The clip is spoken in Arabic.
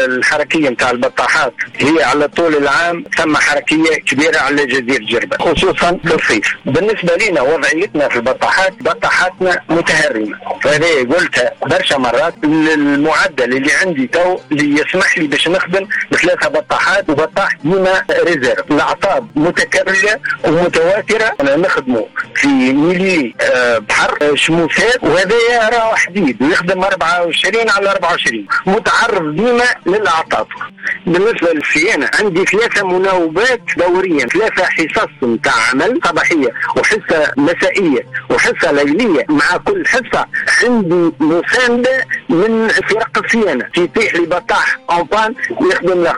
الحركية نتاع البطاحات هي على طول العام ثم حركية كبيرة على جزيرة جربة خصوصا في الصيف. بالنسبة لنا وضعيتنا في البطاحات بطاحاتنا متهرمة، فهذا قلتها برشا مرات. المعدل اللي عندي تو اللي يسمح لي باش نخدم بثلاثة بطاحات وبطاح ديما ريزيرف. الأعطاب متكررة ومتواترة، أنا نخدمه في ميلي بحر شموسات، وهذا راه حديد ويخدم 24 على 24 متعرض ديما للأعطاب. بالنسبة للصيانة عندي 3 مناوبات دوريا، 3 حصص نتاع عمل صباحية وحصة مسائية وحصة ليلية. مع كل حصة عندي مساندة من فرق الصيانة، يطيح لي بطاح أنبان يخدم له